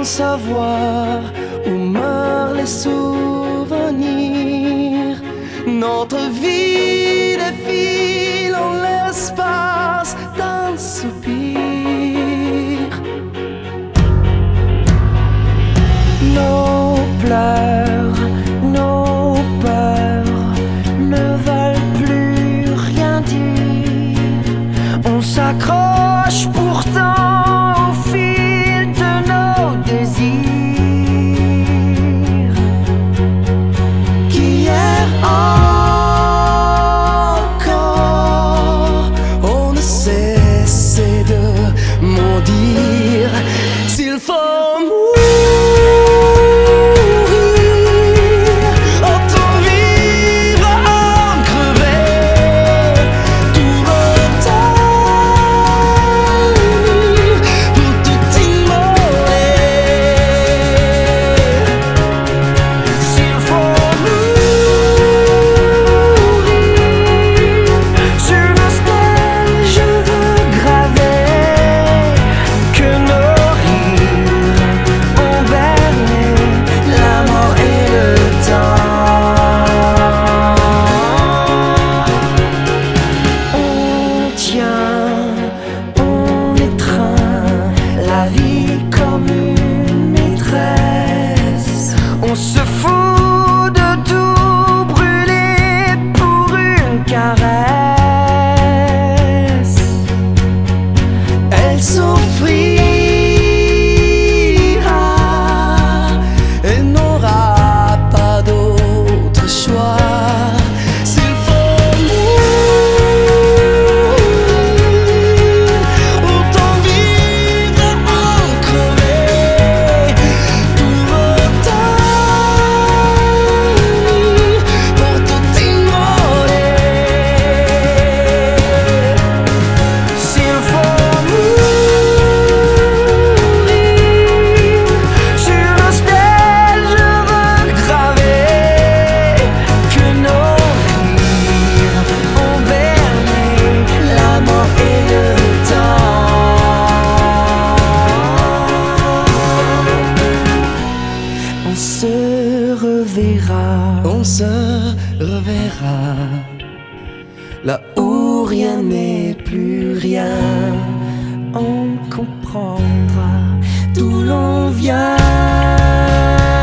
savoir où meurent les souvenirs. Notre vie défile en l'espace d'un soupir. Nos pleurs, nos peurs ne veulent plus rien dire. On s'accroche pourtant au fil de nos désirs. Qu'hier encore, on ne cessait de maudire. S'il faut mourir, autant vivre en crever. Tout retenir pour tout immoler. S'il faut mourir, sur nos stèles je veux graver que nos rires ont berné la mort et le temps. On tient, on étreint la vie comme une maîtresse. On se fout de tout brûler pour une caresse. Elle s'offrira, elle n'aura pas d'autre choix. S'il faut mourir, autant vivre en crever. Tout retenir pour tout immoler. S'il faut mourir, sur nos stèles je veux graver que nos rires ont berné la mort et le temps. On se reverra, on se reverra, là où rien n'est plus rien. On comprendra d'où l'on vient.